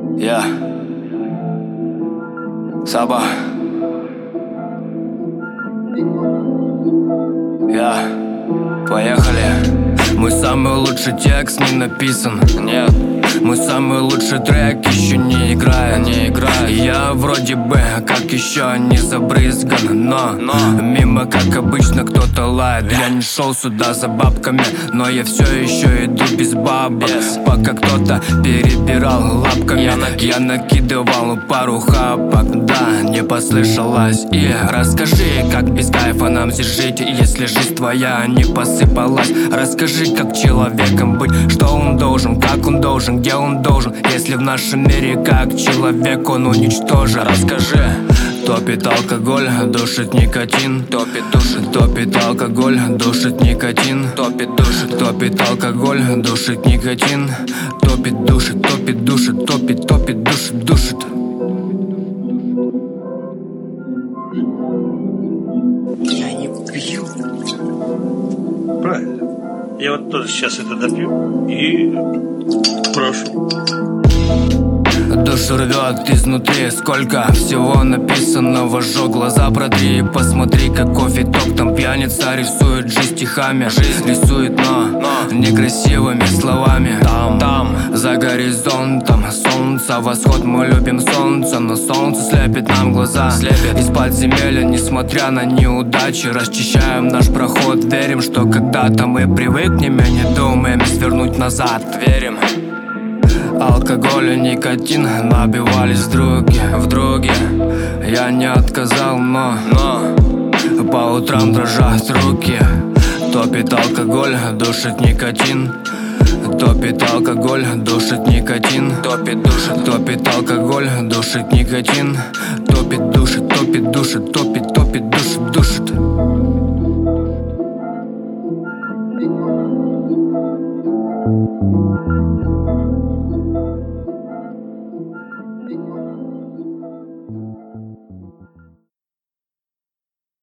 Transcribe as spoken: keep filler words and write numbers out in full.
Я Саба. Я Поехали. Мой самый лучший текст не написан. Нет. Мой самый лучший трек еще не играет. Не играет. Я вроде бы как еще не забрызган, но, но мимо, как обычно, кто-то лает. Я не шел сюда за бабками, но я все еще иду без бабок. Yes. Пока кто-то перебирал лапками, я, нак... я накидывал пару хапок. Да, не послышалось. И расскажи, как без кайфа нам здесь жить, если жизнь твоя не посыпалась. Расскажи, как человеком быть, что он должен, как он должен, где он должен, если в нашем мире как человек он уничтожен. Расскажи. Топит алкоголь, душит никотин. Топит, душит, топит алкоголь, душит никотин. Топит, душит, топит алкоголь, душит никотин. Топит, душит, топит, душит, топит, топит, душит, душит. Я не пью. Правильно. Я вот тоже сейчас это допью и прошу. Душу рвет изнутри, сколько всего написано. Вожу глаза протри, посмотри, какой фиток. Там пьяница рисует жизнь стихами. Жизнь рисует, но, но некрасивыми словами. Там, там, за горизонтом солнце, восход, мы любим солнце. Но солнце слепит нам глаза, слепит. Из подземелья, несмотря на неудачи, расчищаем наш проход. Верим, что когда-то мы привыкнем и не думаем свернуть назад. Верим. Алкоголь и никотин набивались в други, в други. Я не отказал, но, но по утрам дрожат руки. Топит алкоголь, душит никотин. Топит алкоголь, душит никотин. Топит, душит, топит алкоголь, душит никотин. Топит, душит, топит, душит, топит, топит, душит, душит.